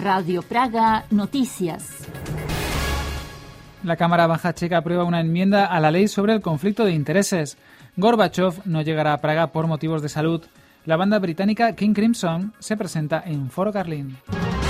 Radio Praga Noticias. La Cámara Baja Checa aprueba una enmienda a la ley sobre el conflicto de intereses. Gorbachov no llegará a Praga por motivos de salud. La banda británica King Crimson se presenta en Foro Karlín.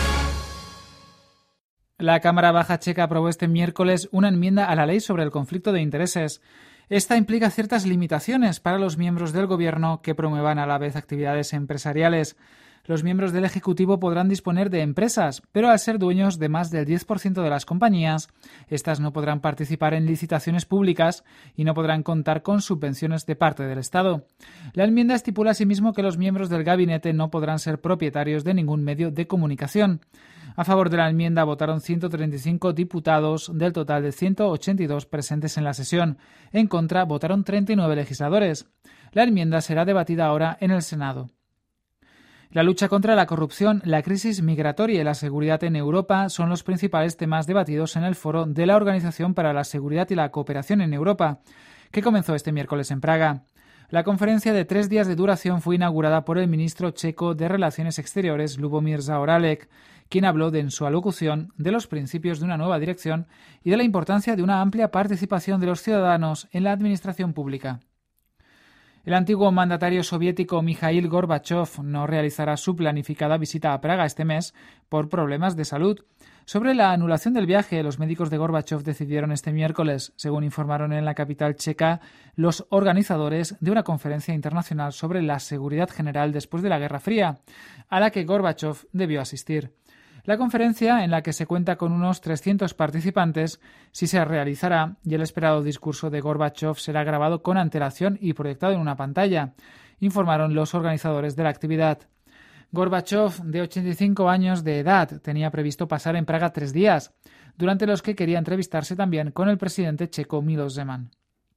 La Cámara Baja Checa aprobó este miércoles una enmienda a la ley sobre el conflicto de intereses. Esta implica ciertas limitaciones para los miembros del gobierno que promuevan a la vez actividades empresariales. Los miembros del Ejecutivo podrán disponer de empresas, pero al ser dueños de más del 10% de las compañías, estas no podrán participar en licitaciones públicas y no podrán contar con subvenciones de parte del Estado. La enmienda estipula asimismo que los miembros del gabinete no podrán ser propietarios de ningún medio de comunicación. A favor de la enmienda votaron 135 diputados del total de 182 presentes en la sesión. En contra votaron 39 legisladores. La enmienda será debatida ahora en el Senado. La lucha contra la corrupción, la crisis migratoria y la seguridad en Europa son los principales temas debatidos en el foro de la Organización para la Seguridad y la Cooperación en Europa, que comenzó este miércoles en Praga. La conferencia de 3 días de duración fue inaugurada por el ministro checo de Relaciones Exteriores, Lubomír Zaorálek, quien habló en su alocución de los principios de una nueva dirección y de la importancia de una amplia participación de los ciudadanos en la administración pública. El antiguo mandatario soviético Mikhail Gorbachov no realizará su planificada visita a Praga este mes por problemas de salud. Sobre la anulación del viaje, los médicos de Gorbachov decidieron este miércoles, según informaron en la capital checa los organizadores de una conferencia internacional sobre la seguridad general después de la Guerra Fría, a la que Gorbachov debió asistir. La conferencia, en la que se cuenta con unos 300 participantes, sí se realizará y el esperado discurso de Gorbachov será grabado con antelación y proyectado en una pantalla, informaron los organizadores de la actividad. Gorbachov, de 85 años de edad, tenía previsto pasar en Praga 3 días, durante los que quería entrevistarse también con el presidente checo Miloš Zeman.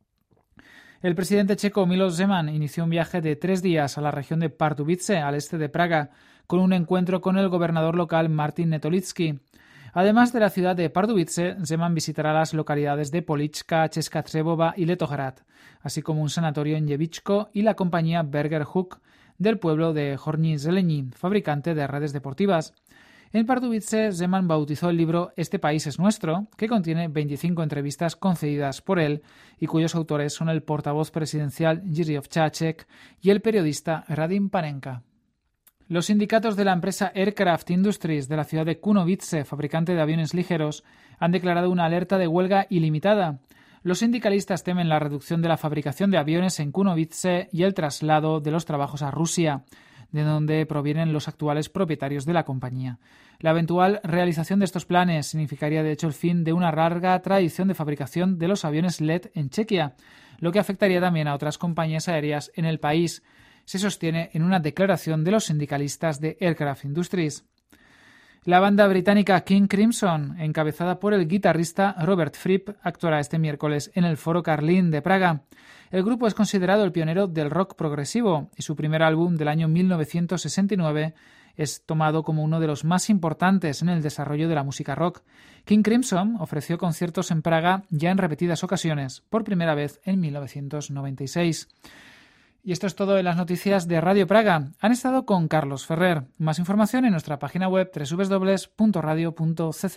El presidente checo Miloš Zeman inició un viaje de 3 días a la región de Pardubice, al este de Praga, con un encuentro con el gobernador local Martin Netolický. Además de la ciudad de Pardubice, Zeman visitará las localidades de Polička, Česká Třebová y Letohrad, así como un sanatorio en Jevičko y la compañía Berger Hook del pueblo de Horní Zelení, fabricante de redes deportivas. En Pardubice, Zeman bautizó el libro Este país es nuestro, que contiene 25 entrevistas concedidas por él y cuyos autores son el portavoz presidencial Jiří Ovčáček y el periodista Radim Panenka. Los sindicatos de la empresa Aircraft Industries de la ciudad de Kunovice, fabricante de aviones ligeros, han declarado una alerta de huelga ilimitada. Los sindicalistas temen la reducción de la fabricación de aviones en Kunovice y el traslado de los trabajos a Rusia, de donde provienen los actuales propietarios de la compañía. La eventual realización de estos planes significaría de hecho el fin de una larga tradición de fabricación de los aviones LED en Chequia, lo que afectaría también a otras compañías aéreas en el país, se sostiene en una declaración de los sindicalistas de Aircraft Industries. La banda británica King Crimson, encabezada por el guitarrista Robert Fripp, actuará este miércoles en el Foro Karlín de Praga. El grupo es considerado el pionero del rock progresivo y su primer álbum del año 1969 es tomado como uno de los más importantes en el desarrollo de la música rock. King Crimson ofreció conciertos en Praga ya en repetidas ocasiones, por primera vez en 1996. Y esto es todo en las noticias de Radio Praga. Han estado con Carlos Ferrer. Más información en nuestra página web www.radio.cz.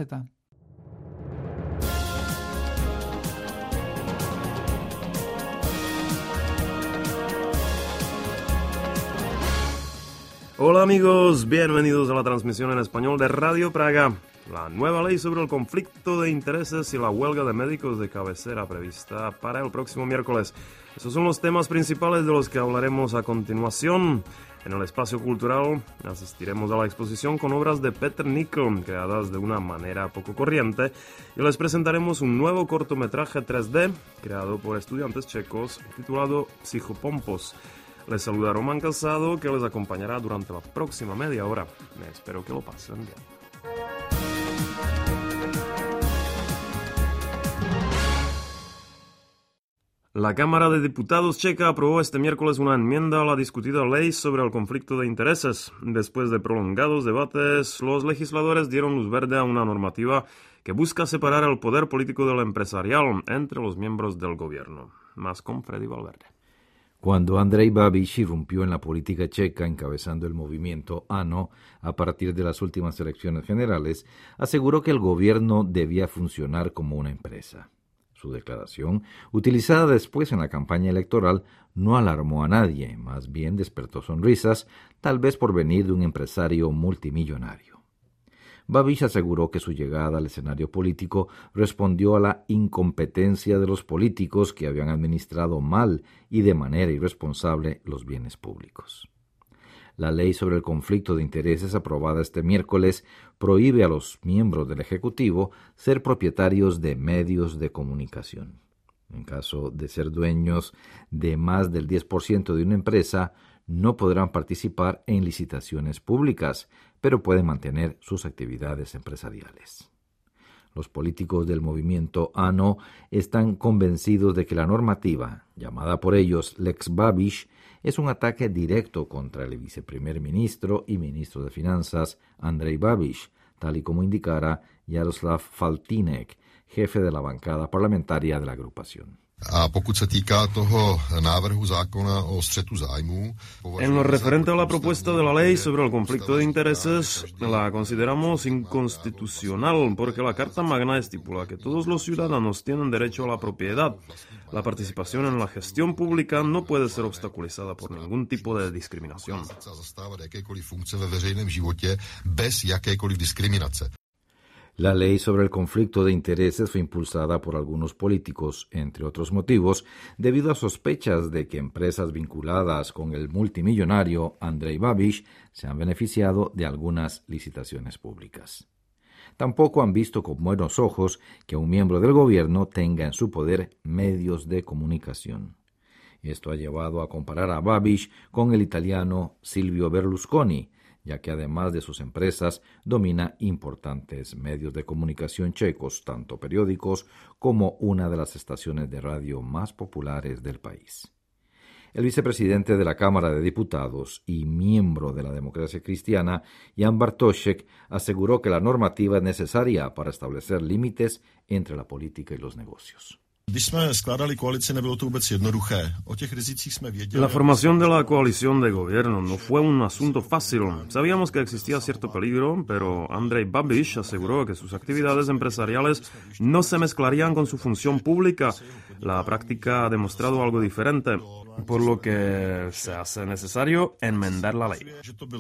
Hola amigos, bienvenidos a la transmisión en español de Radio Praga. La nueva ley sobre el conflicto de intereses y la huelga de médicos de cabecera prevista para el próximo miércoles. Esos son los temas principales de los que hablaremos a continuación. En el espacio cultural asistiremos a la exposición con obras de Petr Nikl, creadas de una manera poco corriente, y les presentaremos un nuevo cortometraje 3D creado por estudiantes checos titulado Psychopompos. Les saluda Román Calzado, que les acompañará durante la próxima media hora. Espero que lo pasen bien. La Cámara de Diputados checa aprobó este miércoles una enmienda a la discutida ley sobre el conflicto de intereses. Después de prolongados debates, los legisladores dieron luz verde a una normativa que busca separar el poder político del empresarial entre los miembros del gobierno. Más con Freddy Valverde. Cuando Andrej Babiš irrumpió en la política checa encabezando el movimiento ANO a partir de las últimas elecciones generales, aseguró que el gobierno debía funcionar como una empresa. Su declaración, utilizada después en la campaña electoral, no alarmó a nadie, más bien despertó sonrisas, tal vez por venir de un empresario multimillonario. Babiš aseguró que su llegada al escenario político respondió a la incompetencia de los políticos que habían administrado mal y de manera irresponsable los bienes públicos. La ley sobre el conflicto de intereses aprobada este miércoles prohíbe a los miembros del Ejecutivo ser propietarios de medios de comunicación. En caso de ser dueños de más del 10% de una empresa, no podrán participar en licitaciones públicas, pero pueden mantener sus actividades empresariales. Los políticos del movimiento ANO están convencidos de que la normativa, llamada por ellos Lex Babiš, es un ataque directo contra el viceprimer ministro y ministro de Finanzas, Andrej Babiš, tal y como indicara Jaroslav Faltýnek, jefe de la bancada parlamentaria de la agrupación. En lo referente a la propuesta de la ley sobre el conflicto de intereses, la consideramos inconstitucional porque la Carta Magna estipula que todos los ciudadanos tienen derecho a la propiedad. La participación en la gestión pública no puede ser obstaculizada por ningún tipo de discriminación. La ley sobre el conflicto de intereses fue impulsada por algunos políticos, entre otros motivos, debido a sospechas de que empresas vinculadas con el multimillonario Andrej Babiš se han beneficiado de algunas licitaciones públicas. Tampoco han visto con buenos ojos que un miembro del gobierno tenga en su poder medios de comunicación. Esto ha llevado a comparar a Babiš con el italiano Silvio Berlusconi, ya que además de sus empresas domina importantes medios de comunicación checos, tanto periódicos como una de las estaciones de radio más populares del país. El vicepresidente de la Cámara de Diputados y miembro de la Democracia Cristiana, Jan Bartošek, aseguró que la normativa es necesaria para establecer límites entre la política y los negocios. La formación de la coalición de gobierno no fue un asunto fácil. Sabíamos que existía cierto peligro, pero Andrej Babiš aseguró que sus actividades empresariales no se mezclarían con su función pública. La práctica ha demostrado algo diferente, por lo que se hace necesario enmendar la ley.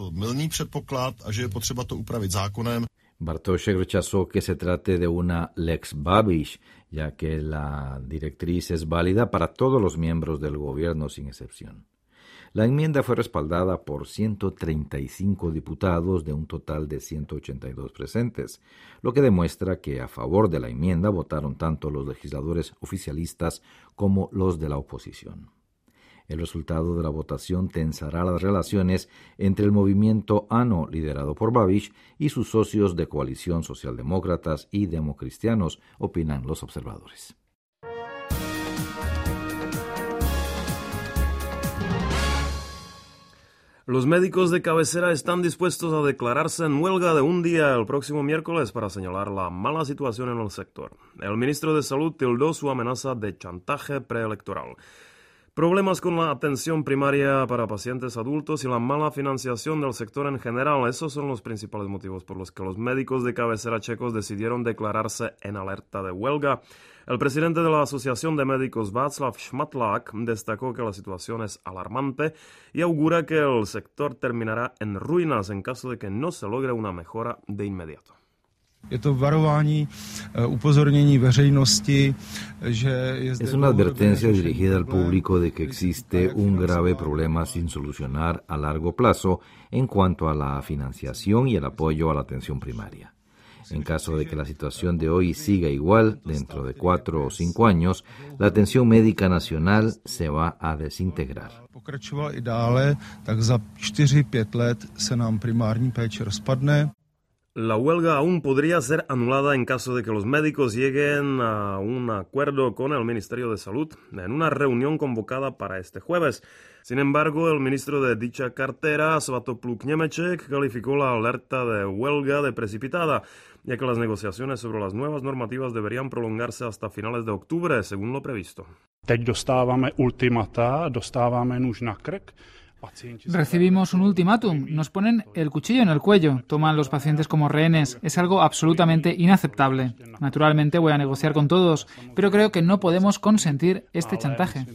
Bartošek rechazó que se trate de una Lex Babiš, ya que la directriz es válida para todos los miembros del gobierno sin excepción. La enmienda fue respaldada por 135 diputados de un total de 182 presentes, lo que demuestra que a favor de la enmienda votaron tanto los legisladores oficialistas como los de la oposición. El resultado de la votación tensará las relaciones entre el movimiento ANO, liderado por Babiš, y sus socios de coalición socialdemócratas y democristianos, opinan los observadores. Los médicos de cabecera están dispuestos a declararse en huelga de un día el próximo miércoles para señalar la mala situación en el sector. El ministro de Salud tildó su amenaza de chantaje preelectoral. Problemas con la atención primaria para pacientes adultos y la mala financiación del sector en general, esos son los principales motivos por los que los médicos de cabecera checos decidieron declararse en alerta de huelga. El presidente de la Asociación de Médicos, Václav Šmatlák, destacó que la situación es alarmante y augura que el sector terminará en ruinas en caso de que no se logre una mejora de inmediato. Es una advertencia dirigida al público de que existe un grave problema sin solucionar a largo plazo en cuanto a la financiación y el apoyo a la atención primaria. En caso de que la situación de hoy siga igual, dentro de 4 o 5 años, la atención médica nacional se va a desintegrar. La huelga aún podría ser anulada en caso de que los médicos lleguen a un acuerdo con el Ministerio de Salud en una reunión convocada para este jueves. Sin embargo, el ministro de dicha cartera, Svatopluk Němeček, calificó la alerta de huelga de precipitada, ya que las negociaciones sobre las nuevas normativas deberían prolongarse hasta finales de octubre, según lo previsto. Recibimos un ultimátum, nos ponen el cuchillo en el cuello, toman los pacientes como rehenes. Es algo absolutamente inaceptable. Naturalmente voy a negociar con todos, pero creo que no podemos consentir este chantaje.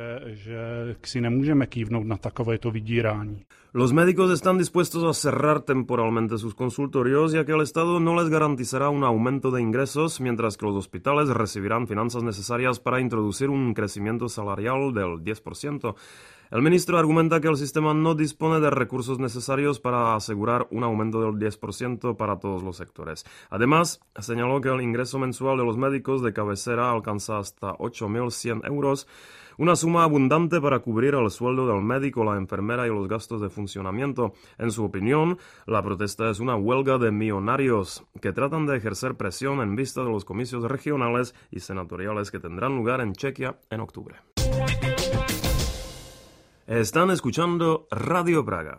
Los médicos están dispuestos a cerrar temporalmente sus consultorios, ya que el Estado no les garantizará un aumento de ingresos, mientras que los hospitales recibirán finanzas necesarias para introducir un crecimiento salarial del 10%. El ministro argumenta que el sistema no dispone de recursos necesarios para asegurar un aumento del 10% para todos los sectores. Además, señaló que el ingreso mensual de los médicos de cabecera alcanza hasta 8.100 euros, una suma abundante para cubrir el sueldo del médico, la enfermera y los gastos de funcionamiento. En su opinión, la protesta es una huelga de millonarios que tratan de ejercer presión en vista de los comicios regionales y senatoriales que tendrán lugar en Chequia en octubre. Están escuchando Radio Praga.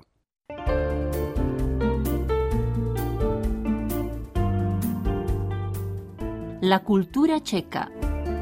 La cultura checa.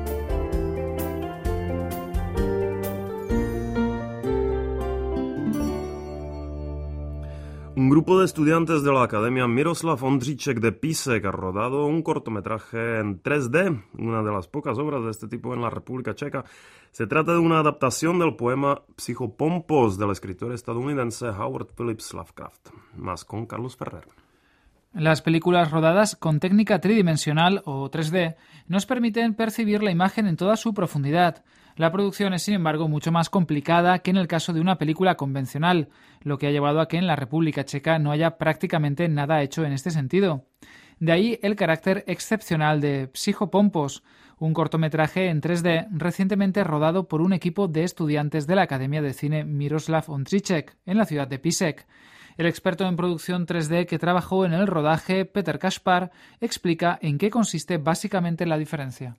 Un grupo de estudiantes de la Academia Miroslav Ondříček de Písek ha rodado un cortometraje en 3D, una de las pocas obras de este tipo en la República Checa. Se trata de una adaptación del poema Psychopompos del escritor estadounidense Howard Phillips Lovecraft, más con Carlos Ferrer. Las películas rodadas con técnica tridimensional o 3D nos permiten percibir la imagen en toda su profundidad. La producción es, sin embargo, mucho más complicada que en el caso de una película convencional, lo que ha llevado a que en la República Checa no haya prácticamente nada hecho en este sentido. De ahí el carácter excepcional de Psychopompos, un cortometraje en 3D recientemente rodado por un equipo de estudiantes de la Academia de Cine Miroslav Ondříček en la ciudad de Písek. El experto en producción 3D que trabajó en el rodaje, Peter Kaspar, explica en qué consiste básicamente la diferencia.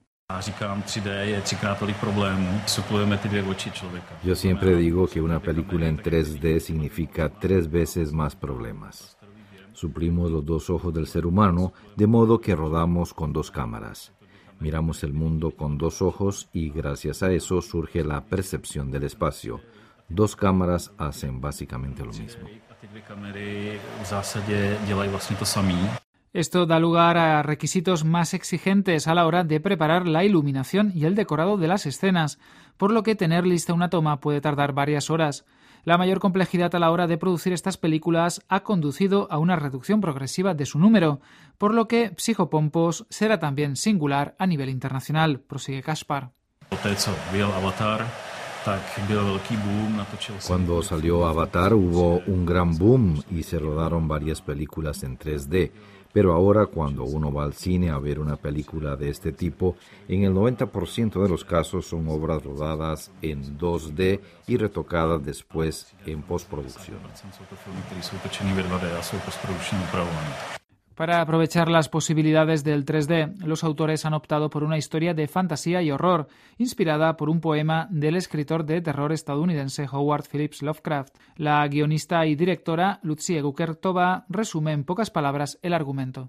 Yo siempre digo que una película en 3D significa 3 veces más problemas. Suplimos los 2 ojos del ser humano, de modo que rodamos con 2 cámaras. Miramos el mundo con 2 ojos y gracias a eso surge la percepción del espacio. 2 cámaras hacen básicamente lo mismo. Esto da lugar a requisitos más exigentes a la hora de preparar la iluminación y el decorado de las escenas, por lo que tener lista una toma puede tardar varias horas. La mayor complejidad a la hora de producir estas películas ha conducido a una reducción progresiva de su número, por lo que Psychopompos será también singular a nivel internacional, prosigue Kaspar. Cuando salió Avatar hubo un gran boom y se rodaron varias películas en 3D, pero ahora cuando uno va al cine a ver una película de este tipo, en el 90% de los casos son obras rodadas en 2D y retocadas después en postproducción. Para aprovechar las posibilidades del 3D, los autores han optado por una historia de fantasía y horror, inspirada por un poema del escritor de terror estadounidense Howard Phillips Lovecraft. La guionista y directora Lucie Gukertová resume en pocas palabras el argumento.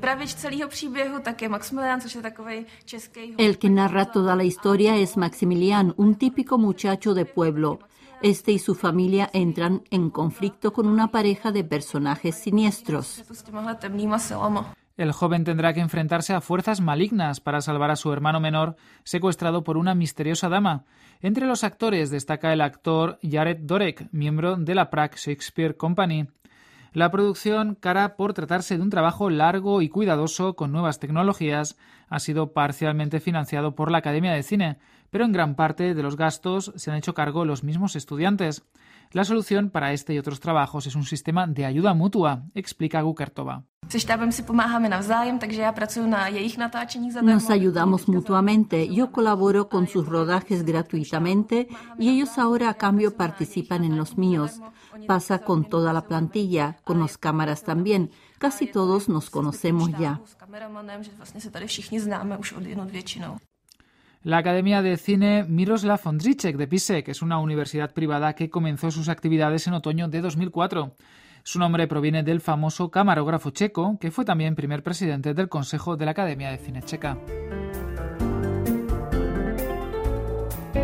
El que narra toda la historia es Maximilian, un típico muchacho de pueblo. Este y su familia entran en conflicto con una pareja de personajes siniestros. El joven tendrá que enfrentarse a fuerzas malignas para salvar a su hermano menor, secuestrado por una misteriosa dama. Entre los actores destaca el actor Jared Dorek, miembro de la Prague Shakespeare Company. La producción, cara por tratarse de un trabajo largo y cuidadoso con nuevas tecnologías, ha sido parcialmente financiado por la Academia de Cine, pero en gran parte de los gastos se han hecho cargo los mismos estudiantes. La solución para este y otros trabajos es un sistema de ayuda mutua, explica Gukertová. Nos ayudamos mutuamente. Yo colaboro con sus rodajes gratuitamente y ellos ahora a cambio participan en los míos. Pasa con toda la plantilla, con las cámaras también. Casi todos nos conocemos ya. La Academia de Cine Miroslav Ondříček de Písek es una universidad privada que comenzó sus actividades en otoño de 2004. Su nombre proviene del famoso camarógrafo checo, que fue también primer presidente del Consejo de la Academia de Cine Checa.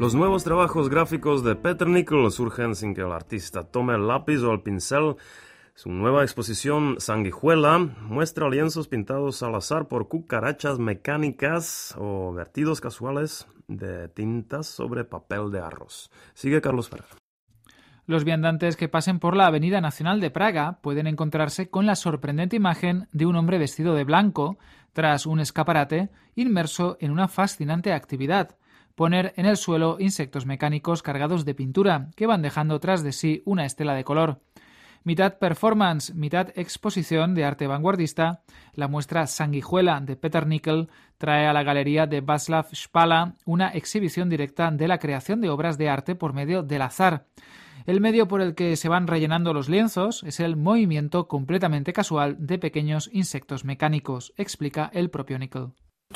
Los nuevos trabajos gráficos de Peter Nickel surgen sin que el artista tome el lápiz o el pincel. Su nueva exposición Sanguijuela muestra lienzos pintados al azar por cucarachas mecánicas o vertidos casuales de tintas sobre papel de arroz. Sigue Carlos Ferrer. Los viandantes que pasen por la Avenida Nacional de Praga pueden encontrarse con la sorprendente imagen de un hombre vestido de blanco tras un escaparate inmerso en una fascinante actividad: poner en el suelo insectos mecánicos cargados de pintura que van dejando tras de sí una estela de color. Mitad performance, mitad exposición de arte vanguardista, la muestra Sanguijuela de Peter Nickel trae a la galería de Václav Špala una exhibición directa de la creación de obras de arte por medio del azar. El medio por el que se van rellenando los lienzos es el movimiento completamente casual de pequeños insectos mecánicos, explica el propio Nickel.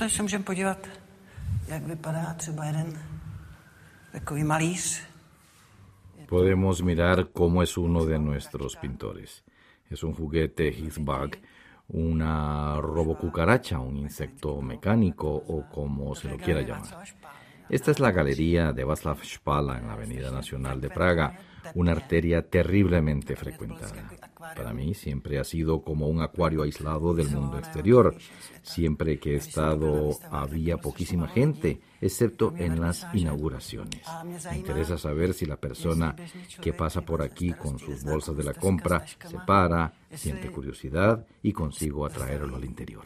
Podemos mirar cómo es uno de nuestros pintores. Es un juguete Heathbug, una robocucaracha, un insecto mecánico o como se lo quiera llamar. Esta es la galería de Václav Špala en la Avenida Nacional de Praga, una arteria terriblemente frecuentada. Para mí siempre ha sido como un acuario aislado del mundo exterior. Siempre que he estado había poquísima gente, excepto en las inauguraciones. Me interesa saber si la persona que pasa por aquí con sus bolsas de la compra se para, siente curiosidad y consigo atraerlo al interior.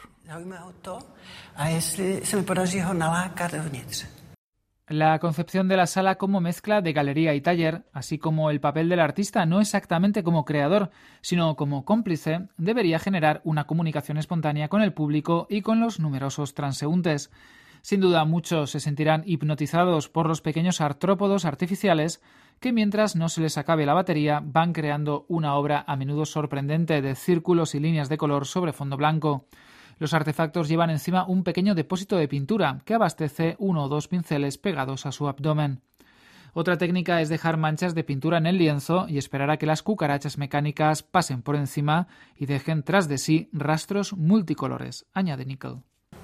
La concepción de la sala como mezcla de galería y taller, así como el papel del artista no exactamente como creador, sino como cómplice, debería generar una comunicación espontánea con el público y con los numerosos transeúntes. Sin duda, muchos se sentirán hipnotizados por los pequeños artrópodos artificiales que, mientras no se les acabe la batería, van creando una obra a menudo sorprendente de círculos y líneas de color sobre fondo blanco. Los artefactos llevan encima un pequeño depósito de pintura que abastece 1 o 2 pinceles pegados a su abdomen. Otra técnica es dejar manchas de pintura en el lienzo y esperar a que las cucarachas mecánicas pasen por encima y dejen tras de sí rastros multicolores, añade Nickel.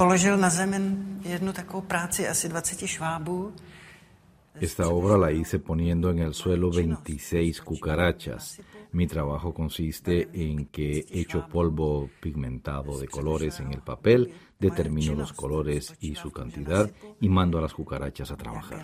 Esta obra la hice poniendo en el suelo 26 cucarachas. Mi trabajo consiste en que echo polvo pigmentado de colores en el papel, determino los colores y su cantidad y mando a las cucarachas a trabajar.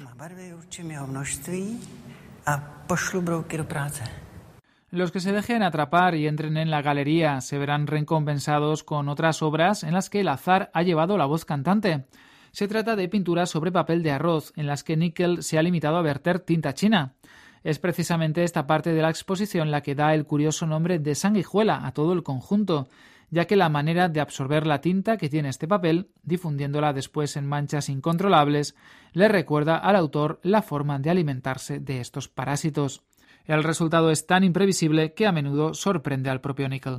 Los que se dejen atrapar y entren en la galería se verán recompensados con otras obras en las que el azar ha llevado la voz cantante. Se trata de pinturas sobre papel de arroz, en las que Nickel se ha limitado a verter tinta china. Es precisamente esta parte de la exposición la que da el curioso nombre de sanguijuela a todo el conjunto, ya que la manera de absorber la tinta que tiene este papel, difundiéndola después en manchas incontrolables, le recuerda al autor la forma de alimentarse de estos parásitos. El resultado es tan imprevisible que a menudo sorprende al propio Nickel.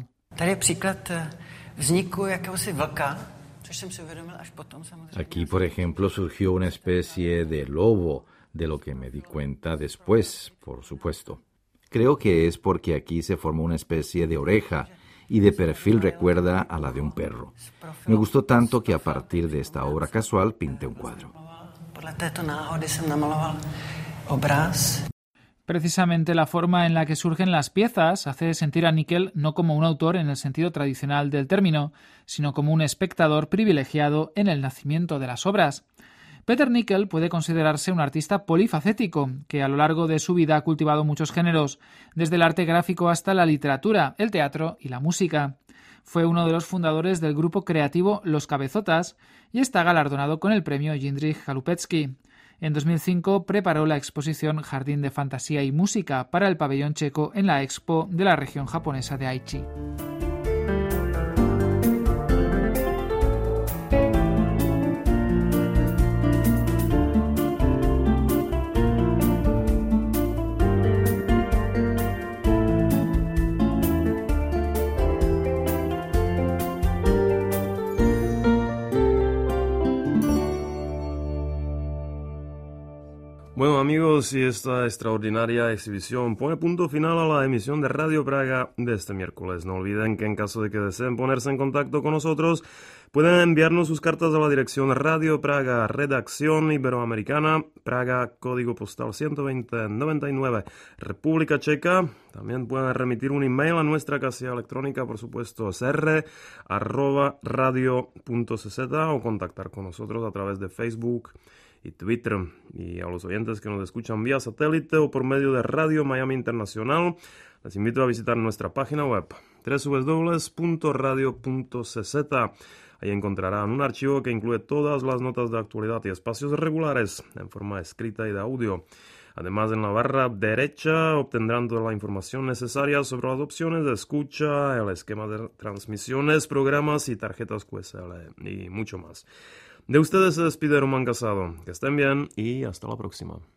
Aquí, por ejemplo, surgió una especie de lobo, de lo que me di cuenta después, por supuesto. Creo que es porque aquí se formó una especie de oreja y de perfil recuerda a la de un perro. Me gustó tanto que a partir de esta obra casual pinté un cuadro. Precisamente la forma en la que surgen las piezas hace sentir a Nickel no como un autor en el sentido tradicional del término, sino como un espectador privilegiado en el nacimiento de las obras. Peter Nickel puede considerarse un artista polifacético, que a lo largo de su vida ha cultivado muchos géneros, desde el arte gráfico hasta la literatura, el teatro y la música. Fue uno de los fundadores del grupo creativo Los Cabezotas y está galardonado con el premio Jindřich Chalupecki. En 2005 preparó la exposición Jardín de Fantasía y Música para el pabellón checo en la Expo de la región japonesa de Aichi. Bueno amigos, y esta extraordinaria exhibición pone punto final a la emisión de Radio Praga de este miércoles. No olviden que en caso de que deseen ponerse en contacto con nosotros, pueden enviarnos sus cartas a la dirección Radio Praga, Redacción Iberoamericana, Praga, código postal 12099, República Checa. También pueden remitir un email a nuestra casilla electrónica, por supuesto, sr@radio.cz, o contactar con nosotros a través de Facebook y Twitter. Y a los oyentes que nos escuchan vía satélite o por medio de Radio Miami Internacional, les invito a visitar nuestra página web www.radio.cz. Ahí encontrarán un archivo que incluye todas las notas de actualidad y espacios regulares en forma escrita y de audio. Además, en la barra derecha obtendrán toda la información necesaria sobre las opciones de escucha, el esquema de transmisiones, programas y tarjetas QSL y mucho más. De ustedes se despide Román Casado. Que estén bien y hasta la próxima.